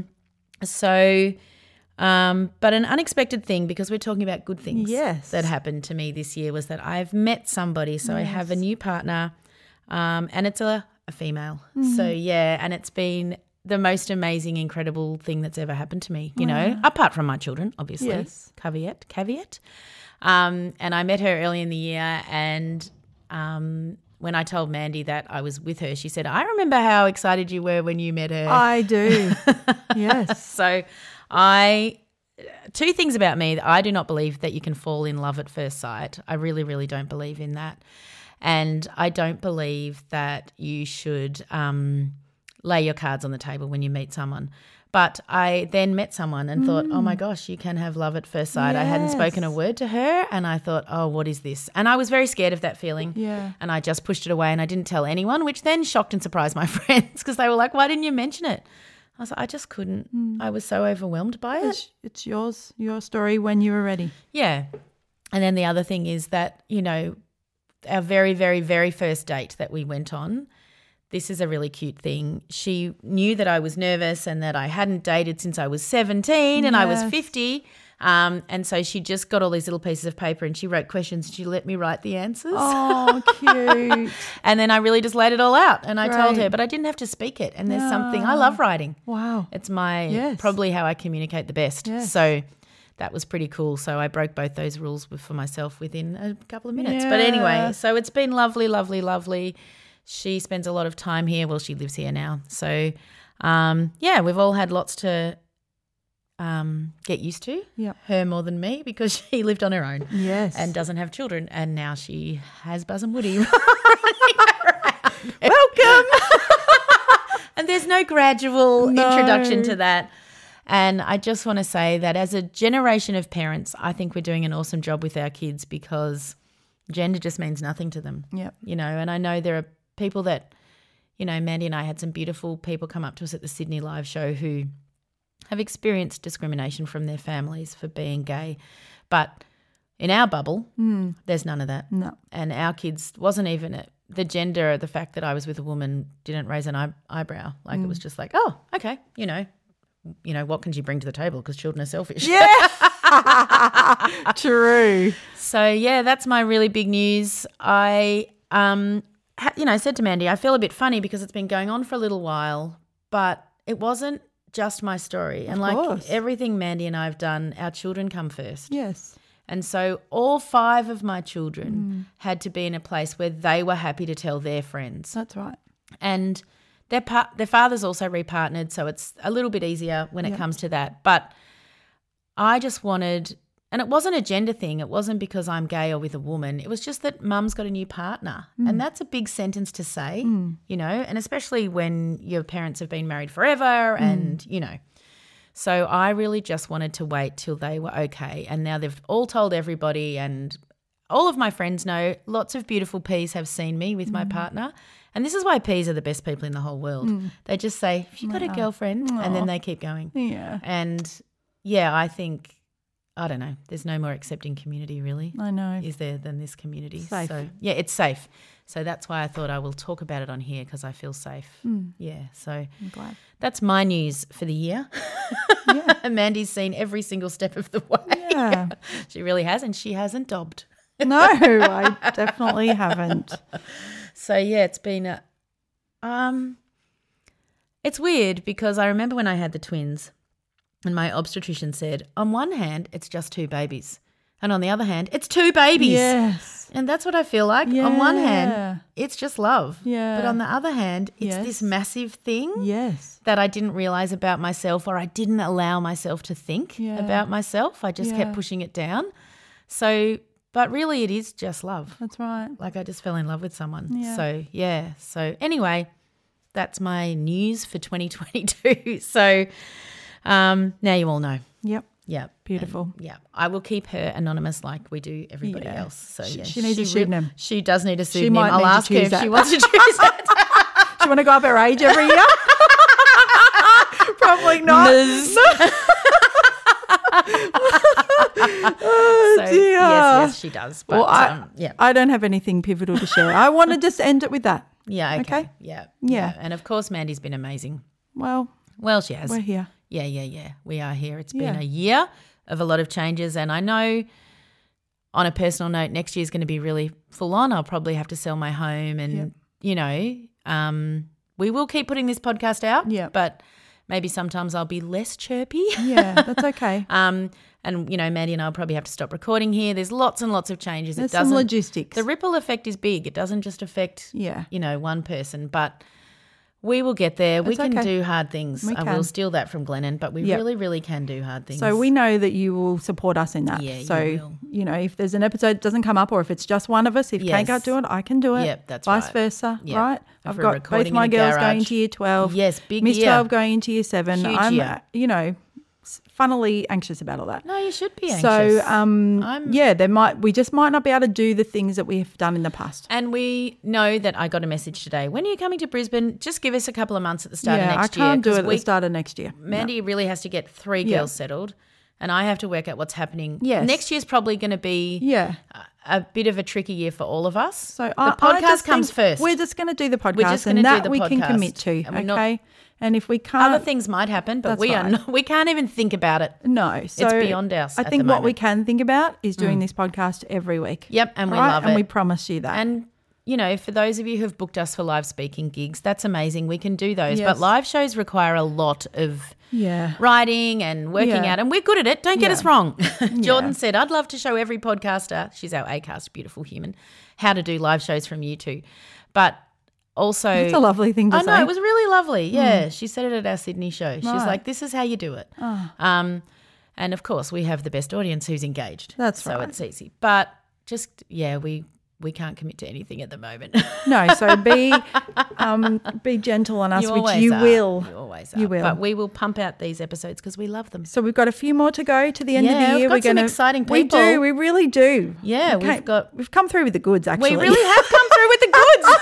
so, um, but an unexpected thing, because we're talking about good things Yes. that happened to me this year, was that I've met somebody. So I have a new partner, um, and it's a, a female. Mm-hmm. So, yeah, and it's been the most amazing, incredible thing that's ever happened to me, you know, apart from my children, obviously. Yes. Caveat, caveat. Um, and I met her early in the year, and um, when I told Mandy that I was with her, she said, I remember how excited you were when you met her. I do. Yes. So I two things about me. I do not believe that you can fall in love at first sight. I really, really don't believe in that. And I don't believe that you should um, lay your cards on the table when you meet someone. But I then met someone and thought, oh, my gosh, you can have love at first sight. I hadn't spoken a Yes. word to her, and I thought, oh, what is this? And I was very scared of that feeling. Yeah. And I just pushed it away and I didn't tell anyone, which then shocked and surprised my friends because they were like, why didn't you mention it? I was like, I just couldn't. I was so overwhelmed by it. It's, it's yours, your story when you were ready. Yeah. And then the other thing is that, you know, our very, very, very first date that we went on, this is a really cute thing. She knew that I was nervous and that I hadn't dated since I was seventeen and I was Yes. fifty. Um, and so she just got all these little pieces of paper and she wrote questions and she let me write the answers. Oh, cute. And then I really just laid it all out and I told Great. her, but I didn't have to speak it. And there's something, I love writing. Wow. It's my, Yes. probably how I communicate the best. Yes. So that was pretty cool. So I broke both those rules with- for myself within a couple of minutes. But anyway, Yeah. so it's been lovely, lovely, lovely. She spends a lot of time here. Well, she lives here now. So, um, yeah, we've all had lots to um, get used to. Yep. Her more than me because she lived on her own. Yes. And doesn't have children. And now she has Buzz and Woody. Welcome. And there's no gradual No. introduction to that. And I just want to say that as a generation of parents, I think we're doing an awesome job with our kids because gender just means nothing to them. Yep. You know, and I know there are people that, you know, Mandy and I had some beautiful people come up to us at the Sydney Live show who have experienced discrimination from their families for being gay. But in our bubble, Mm. there's none of that. No. And our kids wasn't even a, the gender, the fact that I was with a woman didn't raise an eye, eyebrow. Like it was just like, oh, okay, you know, you know, what can she bring to the table? Because children are selfish. Yeah. True. So yeah, that's my really big news. I, um, ha- you know, said to Mandy, I feel a bit funny because it's been going on for a little while, but it wasn't just my story. And like course. everything Mandy and I have done, our children come first. Yes. And so all five of my children mm. had to be in a place where they were happy to tell their friends. That's right. And their pa- their father's also repartnered, so it's a little bit easier when it yep. comes to that. But I just wanted, and it wasn't a gender thing. It wasn't because I'm gay or with a woman. It was just that mum's got a new partner. Mm. And that's a big sentence to say, mm. you know, and especially when your parents have been married forever mm. and, you know. So I really just wanted to wait till they were okay. And now they've all told everybody, and all of my friends know. Lots of beautiful P's have seen me with mm. my partner. And this is why P's are the best people in the whole world. Mm. They just say, have you got wow. a girlfriend? Aww. And then they keep going. Yeah. And, yeah, I think, I don't know, there's no more accepting community really. I know. Is there than this community. Safe. So, yeah, it's safe. So that's why I thought I will talk about it on here because I feel safe. Mm. Yeah, so I'm glad. That's my news for the year. Yeah. Mandy's seen every single step of the way. Yeah. She really has, and she hasn't dobbed. No, I definitely haven't. So, yeah, it's been a, um, it's weird because I remember when I had the twins and my obstetrician said, on one hand, it's just two babies. And on the other hand, it's two babies. Yes. And that's what I feel like. Yeah. On one hand, it's just love. Yeah. But on the other hand, it's yes. this massive thing yes. that I didn't realise about myself, or I didn't allow myself to think yeah. about myself. I just yeah. kept pushing it down. So, but really it is just love. That's right. Like I just fell in love with someone. Yeah. So, yeah. So anyway, that's my news for twenty twenty-two. So um, now you all know. Yep. Yeah. Beautiful. And, yeah. I will keep her anonymous like we do everybody yeah. else. So she, yeah, she needs she a pseudonym. She does need a She pseudonym. might I'll need to ask her choose if that. she wants to choose it. Do you want to go up her age every year? Probably not. Oh, so, dear. Yes, yes, she does. But, well, I, um, yeah. I don't have anything pivotal to share. I want to just end it with that. Yeah, okay. Okay? Yeah, Yeah. And of course, Mandy's been amazing. Well, Well, she has. we're here. Yeah, yeah, yeah. We are here. It's been Yeah. a year of a lot of changes, and I know on a personal note, next year is going to be really full on. I'll probably have to sell my home and, Yep. you know, um, we will keep putting this podcast out, Yep. but maybe sometimes I'll be less chirpy. Yeah, that's okay. um, and, you know, Mandy and I will probably have to stop recording here. There's lots and lots of changes. There's it doesn't, some logistics. The ripple effect is big. It doesn't just affect, Yeah. you know, one person, but we will get there. We It's can okay. do hard things. We I can. will steal that from Glennon, but we Yep. really, really can do hard things. So we know that you will support us in that. Yeah, you so, will. you know, if there's an episode that doesn't come up, or if it's just one of us, if Kate Yes. can't do it, I can do it. Yep, that's Vice right. versa, Yep. right? If I've we're got recording both my in a girls garage. going to year twelve. Yes, big Miss year. twelve going into year seven. Huge I'm, year. you know, s- funnily anxious about all that. No, you should be anxious. So, um, I'm- yeah, there might we just might not be able to do the things that we have done in the past. And we know that I got a message today. When are you coming to Brisbane? Just give us a couple of months at the start yeah, of next I can't year. do it 'cause at we- the start of next year. Mandy really has to get three Yeah. girls settled, and I have to work out what's happening. Yes. Next year's probably going to be Yeah. a, a bit of a tricky year for all of us. So the I, podcast I just comes think first. We're just going to do the podcast, We're just gonna and do that the we can podcast. commit to. And we're not- Okay, and if we can't, Other things might happen, but That's we are right. not, we can't even think about it. no, so It's beyond us I at think the what we moment. can think about is doing this podcast every week. Yep, and we Right? love and it. we promise you that. And, you know, for those of you who've booked us for live speaking gigs, that's amazing. We can do those. Yes. But live shows require a lot of yeah, writing and working Yeah. out, and we're good at it. Don't get Yeah. us wrong. Jordan Yeah. said, I'd love to show every podcaster, she's our ACAST, beautiful human, how to do live shows from you two. But also, it's a lovely thing to I say. know, it was really lovely. Yeah, she said it at our Sydney show. She's Right. like, this is how you do it. Oh. Um, and of course, we have the best audience who's engaged. That's so right. it's easy. But just, yeah, we we can't commit to anything at the moment. No, so be um, be gentle on us, You which always you are. will. You always are. You will. But we will pump out these episodes because we love them. So we've got a few more to go to the end Yeah, of the we've year. got We're some gonna, exciting We people. do. We really do. Yeah, Okay, we've got. We've come through with the goods. Actually, We really have come through with the goods.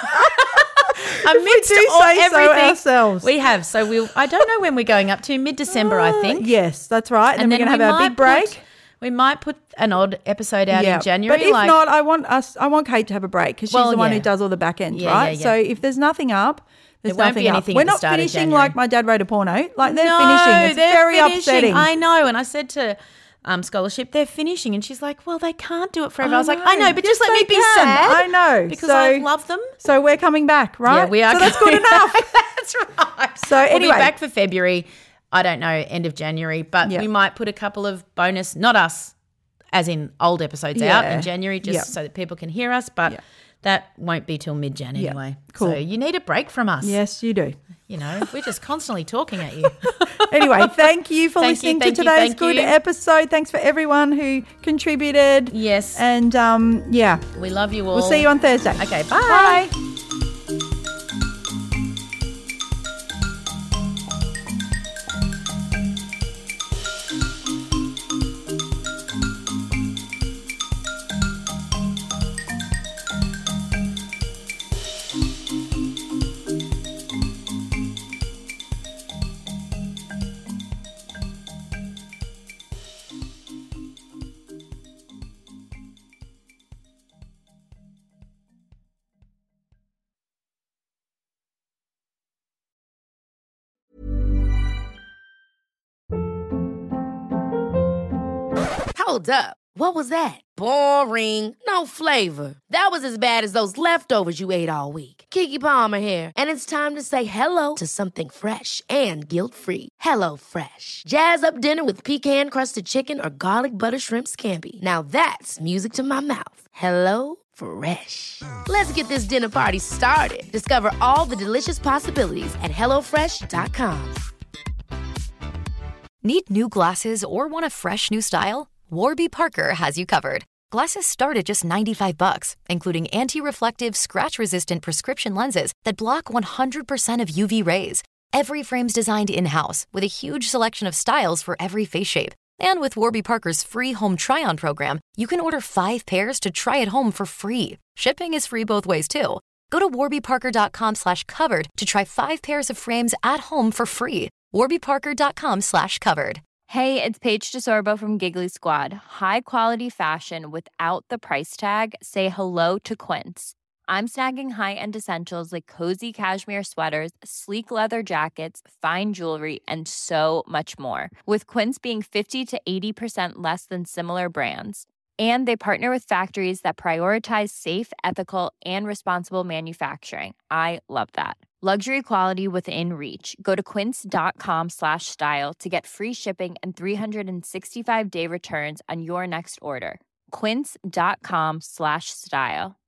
Amidst do all, say so everything, ourselves. we have. So we'll. I don't know when we're going up to mid December. I think. Yes, that's right. And, then we're going to we have our might big break. put- we might put an odd episode out yeah, in January. but if like, not, I want us. I want Kate to have a break because she's Well, the one yeah. who does all the back end, Yeah, right? yeah, So yeah. if there's nothing up, there's There won't be nothing up. anything We're at the not start of finishing January. like my dad wrote a porno. Like they're no, finishing. It's they're very finishing. upsetting. I know. And I said to um, Scholarship, they're finishing. And she's like, well, they can't do it forever. I, I was like, know. I know, but Yes, just let me they be can. sad. I know. Because So- I love them. So we're coming back, right? Yeah, we are. So that's good coming enough. back. That's right. So We'll anyway, be back for February. I don't know, end of January. But Yeah. we might put a couple of bonus, not us, as in old episodes Yeah. out in January, just Yep. so that people can hear us. But Yep. that won't be till mid-Jan Yep. anyway. Cool. So you need a break from us. Yes, you do. You know, we're just constantly talking at you. Anyway, thank you for Thank you, listening thank to you, today's thank good you. episode. Thanks for everyone who contributed. Yes. And um, yeah, We love you all. we'll see you on Thursday. Okay, bye. Bye. Hold up. What was that? Boring. No flavor. That was as bad as those leftovers you ate all week. Keke Palmer here, and it's time to say hello to something fresh and guilt-free. Hello Fresh. Jazz up dinner with pecan-crusted chicken or garlic butter shrimp scampi. Now that's music to my mouth. Hello Fresh. Let's get this dinner party started. Discover all the delicious possibilities at hello fresh dot com. Need new glasses or want a fresh new style? Warby Parker has you covered. Glasses start at just ninety-five bucks, including anti-reflective, scratch-resistant prescription lenses that block one hundred percent of U V rays. Every frame's designed in-house with a huge selection of styles for every face shape. And with Warby Parker's free home try-on program, you can order five pairs to try at home for free. Shipping is free both ways, too. Go to warbyparker.com slash covered to try five pairs of frames at home for free. warbyparker.com slash covered. Hey, it's Paige DeSorbo from Giggly Squad. High quality fashion without the price tag. Say hello to Quince. I'm snagging high-end essentials like cozy cashmere sweaters, sleek leather jackets, fine jewelry, and so much more. With Quince being fifty to eighty percent less than similar brands. And they partner with factories that prioritize safe, ethical, and responsible manufacturing. I love that. Luxury quality within reach. Go to quince.com slash style to get free shipping and three sixty-five day returns on your next order. Quince.com slash style.